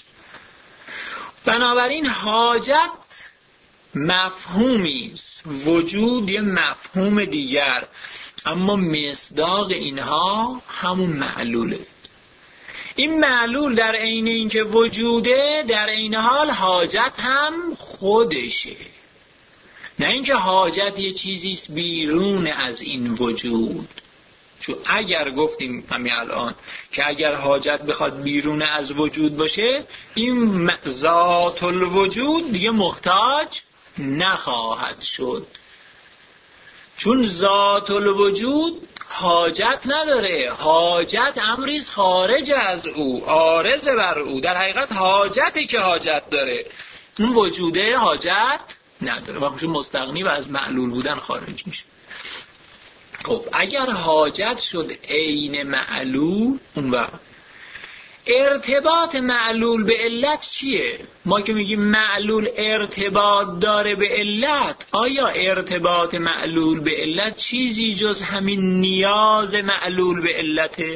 بنابراین حاجت مفهومی است، وجود یه مفهوم دیگر، اما مصداق اینها همون معلوله. این معلول در عین اینکه وجوده، در عین حال حاجت هم خودشه. نه اینکه حاجت یه چیزیست بیرون از این وجود. چون اگر گفتیم همین الان که اگر حاجت بخواد بیرون از وجود باشه، این ذات الوجود دیگه محتاج نخواهد شد، چون ذات الوجود حاجت نداره. حاجت امریز خارج از او، عارض بر او. در حقیقت حاجتی که حاجت داره، اون وجوده حاجت نداره و خودش مستغنی و از معلول بودن خارج میشه. خب اگر حاجت شد عین معلول، اون وقت ارتباط معلول به علت چیه؟ ما که میگیم معلول ارتباط داره به علت، آیا ارتباط معلول به علت چیزی جز همین نیاز معلول به علته؟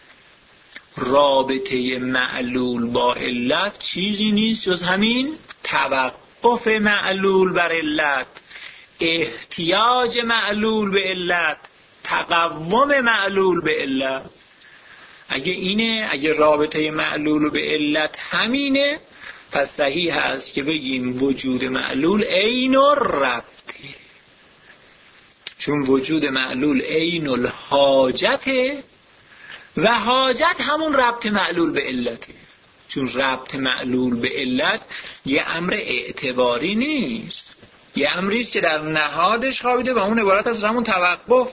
رابطه معلول با علت چیزی نیست جز همین توقف معلول بر علت، احتیاج معلول به علت، تقوم معلول به علت. اگه اینه، اگه رابطه معلول به علت همینه، پس صحیح هست که بگیم وجود معلول عین الربطه، چون وجود معلول عین الحاجته و حاجت همون ربط معلول به علته، چون ربط معلول به علت یه امر اعتباری نیست، یه امریست که در نهادش خوابیده و اون عبارت از همون توقف.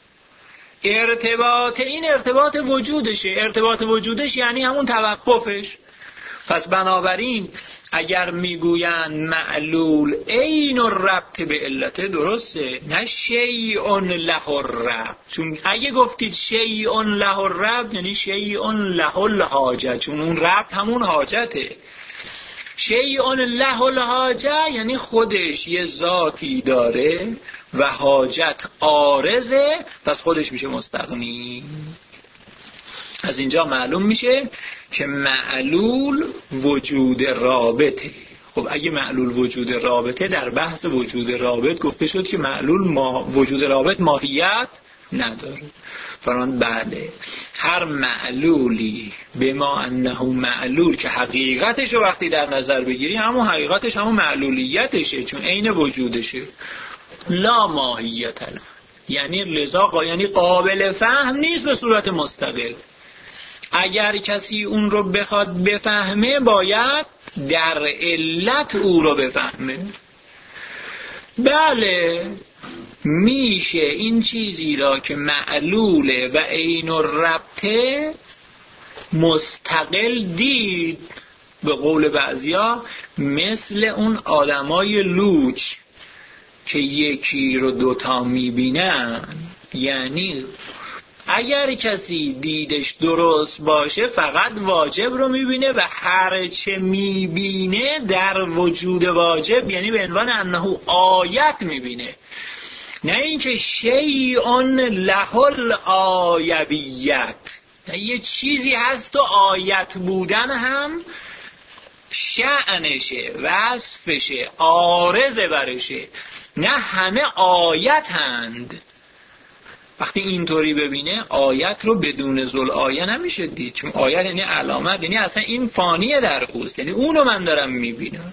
ارتباط این ارتباط وجودشه، ارتباط وجودش یعنی همون توقفش. پس بنابراین اگر میگویند معلول عین الربط به علت، درسته، نه شیء له الربط، چون اگه گفتید شیء له الربط یعنی شیء له الحاجه، چون اون ربط همون حاجته. شیء له الحاجه یعنی خودش یه ذاتی داره و حاجت عارضه، پس خودش میشه مستغنی. از اینجا معلوم میشه که معلول وجود رابطه. خب اگه معلول وجود رابطه، در بحث وجود رابط گفته شد که معلول ما وجود رابط ماهیت نداره. فران بله، هر معلولی به ما انه معلول که حقیقتش رو وقتی در نظر بگیری همون حقیقتش همون معلولیتشه، چون عین وجودشه، لا ماهیت له، یعنی لذا یعنی قابل فهم نیست به صورت مستقل. اگر کسی اون رو بخواد بفهمه باید در علت او رو بفهمه. بله میشه این چیزی را که معلوله و عین الربطه مستقل دید، به قول بعضیا مثل اون آدمای لوچ که یکی رو دوتا میبینن. یعنی اگر کسی دیدش درست باشه فقط واجب رو میبینه و هر چه میبینه در وجود واجب، یعنی به عنوان انه آیت میبینه، نه اینکه شیء له الآیبیت، یه چیزی هست و آیت بودن هم شأنشه، وصفشه، عارضه برشه، نه همه آیت هند. وقتی اینطوری ببینه آیت رو بدون ذل آیه نمیشه دید، چون آیت یعنی علامت، یعنی اصلا این فانیه در اوست، یعنی اونو من دارم میبینم.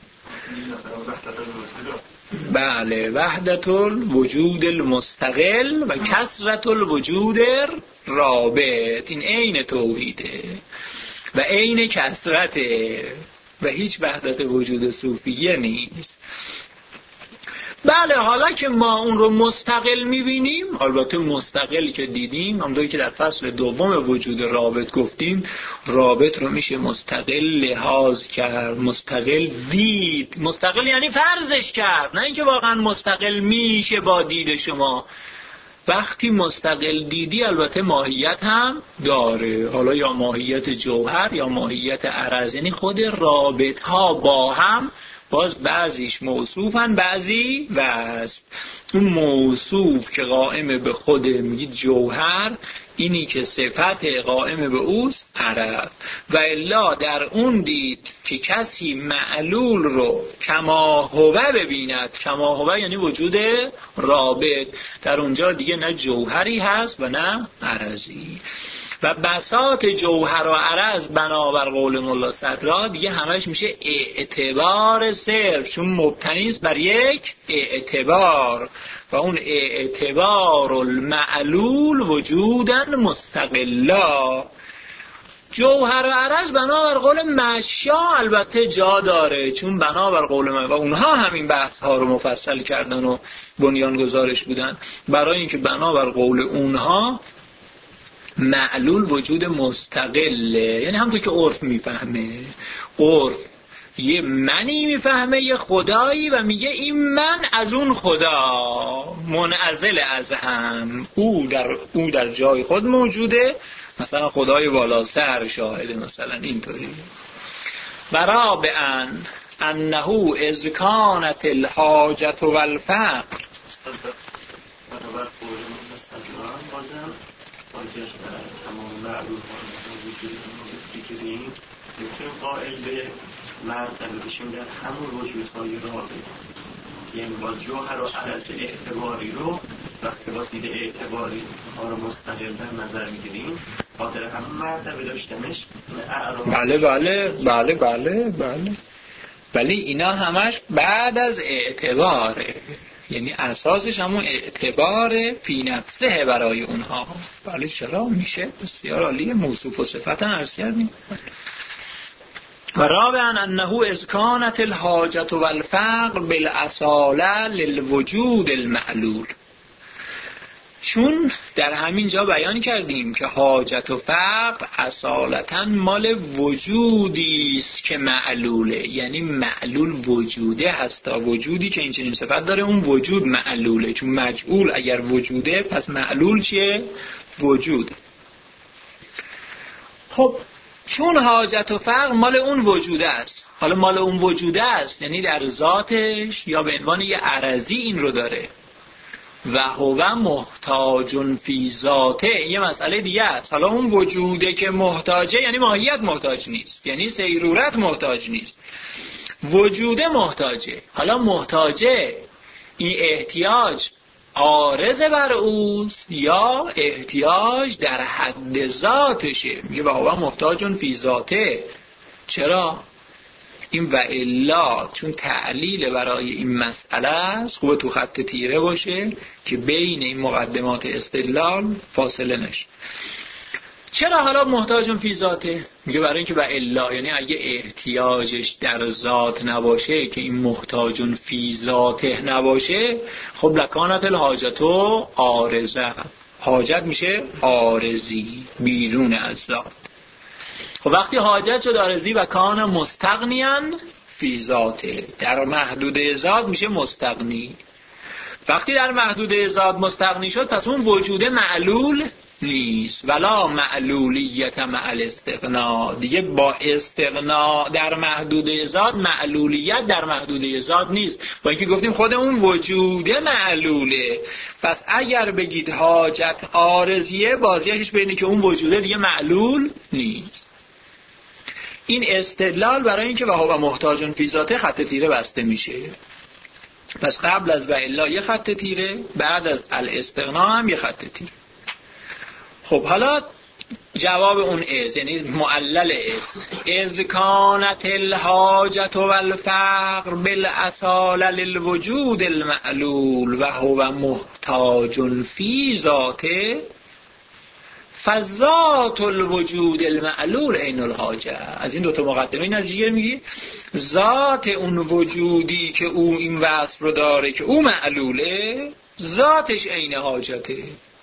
بله، وحدت الوجود المستقل و کثرت الوجود رابط، این عین توحیده و عین کثرته و هیچ وحدت وجود صوفیه نیست. بله، حالا که ما اون رو مستقل میبینیم، البته مستقلی که دیدیم، همونطوری که در فصل دوم وجود رابط گفتیم، رابط رو میشه مستقل لحاظ کرد، مستقل دید. مستقل یعنی فرضش کرد، نه اینکه واقعا مستقل میشه با دید شما. وقتی مستقل دیدی البته ماهیت هم داره، حالا یا ماهیت جوهر یا ماهیت عرض، یعنی خود رابط ها با هم باز بعضیش موصوفن بعضی وصف. اون موصوف که قائم به خود میگید جوهر، اینی که صفت قائم به اوست عرض. و الا در اون دید که کسی معلول رو کما هو ببیند، کما هو یعنی وجود رابط، در اونجا دیگه نه جوهری هست و نه عرضی. و بساط جوهر و عرض بنابر قول ملا صدرا دیگه همش میشه اعتبار صرف، چون مبتنی است بر یک اعتبار و اون اعتبار المعلول وجودن مستقلا. جوهر و عرض بنابر قول مشا البته جا داره، چون بنابر قول من و اونها همین بحث ها رو مفصل کردن و بنیان گذارش بودن، برای اینکه بنابر قول اونها معلول وجود مستقله. یعنی همونطور که عرف میفهمه، عرف یه منی میفهمه، یه خدایی، و میگه این من از اون خدا منعزل از هم، او در او در جای خود موجوده، مثلا خدای بالا سر شاهده، مثلا اینطوری. و رابعاً انه اذ کانت الحاجت و الفقر. برابر قول مستقلا بازم حاجت و تمام معلوم ها وجود که دیم میتونیم قائل به مرتبه بشیم در همون وجودهای رابطه. یعنی با جوهر و عرض اعتباری رو وقتی واسید اعتباری ها رو مستقل در نظر میگیریم خاطر همون مرتبه داشتنش. بله بله بله بله بله ولی اینا همش بعد از اعتباره، یعنی اساسش همون اعتبار فی نفسه برای اونها. بله چرا میشه؟ بسیار عالیه، موصوف و صفت هم عرض کردیم. و رابعاً انه اذ کانت الحاجت و الفقر بالاصاله للوجود المعلول. چون در همین جا بیان کردیم که حاجت و فقر اصالتاً مال وجودی است که معلوله، یعنی معلول وجوده هستا، وجودی که این چنین صفت داره اون وجود معلوله، چون مجعول اگر وجوده پس معلول چیه؟ وجود. خب چون حاجت و فقر مال اون وجوده است، حالا مال اون وجوده است یعنی در ذاتش یا به عنوان یه عرضی این رو داره، و هو محتاج فی ذاته، یه مسئله دیگه است. حالا اون وجوده که محتاجه یعنی ماهیت محتاج نیست، یعنی سیرورت محتاج نیست، وجوده محتاجه. حالا محتاجه این احتیاج عارض بر اوست یا احتیاج در حد ذاتشه؟ میگه و هو محتاج فی ذاته. چرا؟ این و الا چون تعلیل برای این مسئله است، خوبه تو خط تیره باشه که بین این مقدمات استدلال فاصله نشه. چرا حالا محتاج فی ذاته؟ میگه برای اینکه و الا یعنی اگه احتیاجش در ذات نباشه، که این محتاج فی ذاته نباشه، خب لکانت الحاجت و عارضه، حاجت میشه عارضی بیرون از ذات. خب وقتی حاجت شد عارضی و کان مستغنیان فی ذاته، در محدوده ذات میشه مستغنی. وقتی در محدوده ذات مستغنی شد پس اون وجود معلول نیست، ولا معلولیت مع الاستغنا، دیگه با استغنا در محدوده ذات معلولیت در محدوده ذات نیست، با اینکه گفتیم خود اون وجود معلوله. پس اگر بگید حاجت عارضیه، بازیش بینه که اون وجوده دیگه معلول نیست. این استدلال برای اینکه و هو محتاج فی ذاته خط تیره بسته میشه. پس قبل از و الا یه خط تیره، بعد از الاستغنا هم یه خط تیره. خب حالا جواب اون از یعنی معلل از از کانت الحاجت و الفقر بالاصاله للوجود المعلول و هو محتاج فی ذاته، فذات الوجود المعلول عین الحاجه. از این دوتا مقدمه نتیجه میگی ذات اون وجودی که او این وصف رو داره که او معلوله، ذاتش عین حاجته.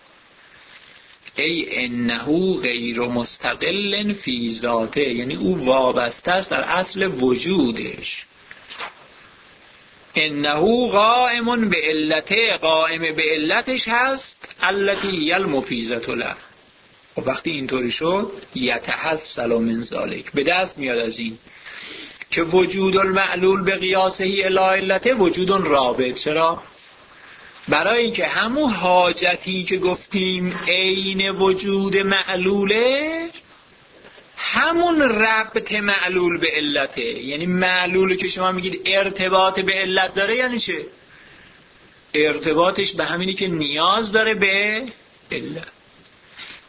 ای انه غیر مستقل فی ذاته، یعنی او وابسته است در اصل وجودش. انه قائم به علته، قائم به علتش هست، التي المفیزه له. و وقتی اینطوری شد یتحصل من ذلک، به دست میاد از این که وجود المعلول به قیاسه الی علته وجود رابط. چرا؟ برای اینکه همون حاجتی که گفتیم عین وجود معلوله، همون ربط معلول به علته. یعنی معلولی که شما میگید ارتباط به علت داره یعنی چه؟ ارتباطش به همینی که نیاز داره به علت.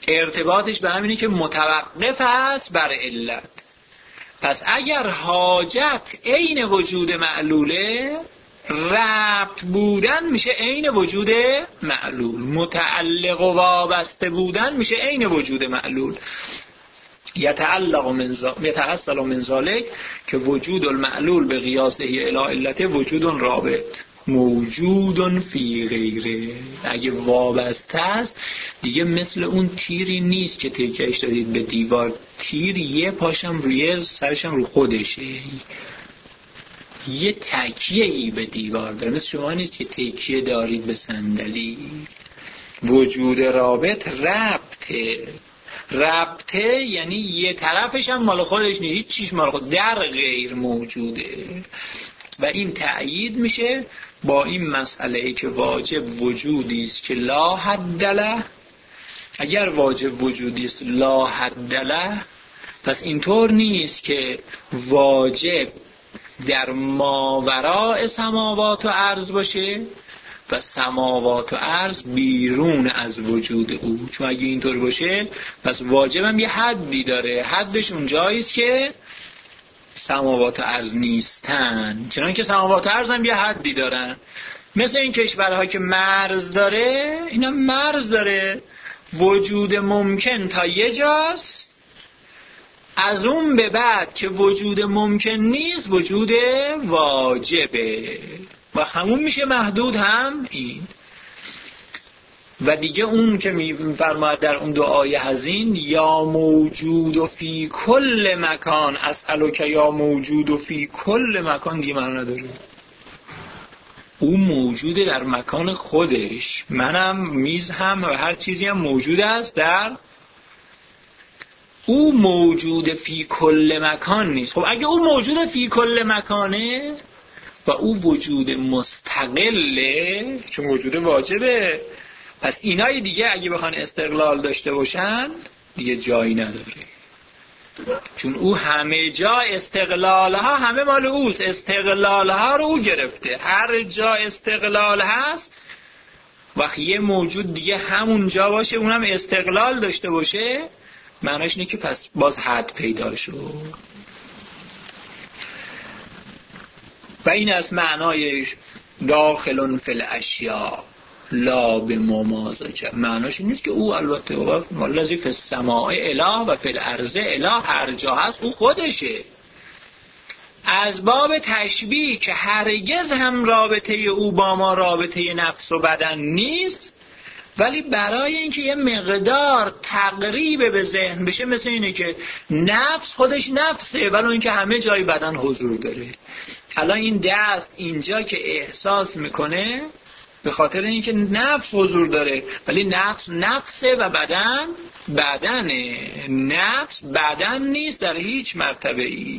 ارتباطش به همینه که متوقف است بر علت. پس اگر حاجت عین وجود معلوله، ربط بودن میشه عین وجود معلول، متعلق و وابسته بودن میشه عین وجود معلول. یتعلق من ذلک یتحصل من ذلک که وجود المعلول به قیاسه الی علت وجود رابط موجود فی غیره. اگه وابسته است دیگه مثل اون تیری نیست که تکیهش دادید به دیوار، تیر یه پاشم روی سرشم رو خودشه، یه تکیه‌ای به دیوار داره، مثل شما نیست که تکیه دارید به صندلی. وجود رابط ربطه، ربطه یعنی یه طرفش هم مال خودش نیست، هیچ چیز مال خود در غیر موجوده. و این تأیید میشه با این مسئله ای که واجب وجودی است که لا حد له. اگر واجب وجودی است لا حد له، پس اینطور نیست که واجب در ماوراء سماوات و ارض باشه و سماوات و ارض بیرون از وجود او. چون اگه اینطور باشه پس واجب هم یه حدی داره، حدش اونجاییست که سماوات و ارض نیستن، چنان که سماوات و ارض هم یه حدی دارن. مثل این کشورها که مرز داره، اینا مرز داره، وجود ممکن تا یه جاست، از اون به بعد که وجود ممکن نیست وجود واجبه و همون میشه محدود هم این. و دیگه اون که میفرماید در اون دعای حزین یا موجود و فی کل مکان اسألک یا موجود و فی کل مکان، دیگه معنا نداره. او موجوده در مکان خودش، منم میز هم و هر چیزی هم موجود است در او. موجود فی کل مکان نیست. خب اگه او موجود فی کل مکانه و او وجود مستقله، چون وجود واجبه، پس اینای دیگه اگه بخوان استقلال داشته باشن دیگه جایی نداره، چون او همه جا استقلالها همه مال اوست، استقلالها رو او گرفته. هر جا استقلال هست وقتی یه موجود دیگه همون جا باشه اونم استقلال داشته باشه، معناش اینه که پس باز حد پیدا شد. و این از معنای داخلون فی الاشیاء لا به ممازجه. معناش این نیست که او البته والذی فی السماء اله و فی الارض اله، هر جا هست او خودشه. از باب تشبیه که هرگز هم رابطه او با ما رابطه نفس و بدن نیست، ولی برای اینکه یه مقدار تقریب به ذهن بشه، مثل اینه که نفس خودش نفسه ولی اینکه همه جای بدن حضور داره. الان این دست اینجا که احساس میکنه به خاطر اینکه نفس حضور داره، ولی نفس نفسه و بدن بدنه. نفس بدن نیست در هیچ مرتبه ای.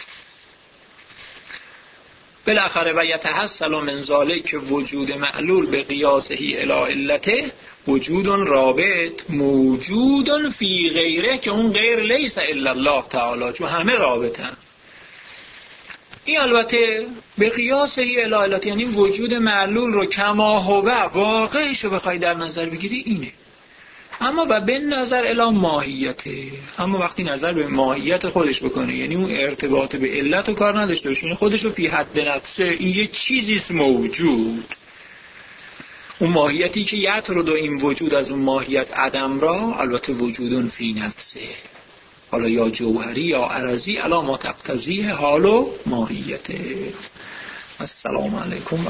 بالاخره و یتحصل من ذلک وجود معلول به قیاسه الی علته وجود رابط موجود فی غیره، که اون غیر لیس الا الله تعالی، چون همه رابطن. این البته به قیاسه الی علته یعنی وجود معلول رو کما هو واقعش رو بخوای در نظر بگیری اینه. اما و به نظر الی ماهیته، اما وقتی نظر به ماهیت خودش بکنه یعنی اون ارتباط به علت و کار نداشته باشه، خودش رو فی حد نفسه، این یه چیزیست موجود. اون ماهیتی که یطرد این وجود از اون ماهیت عدم را، البته وجودون فی نفسه، حالا یا جوهری یا عرضی، الا ما تقتضیه حال و ماهیته. السلام علیکم.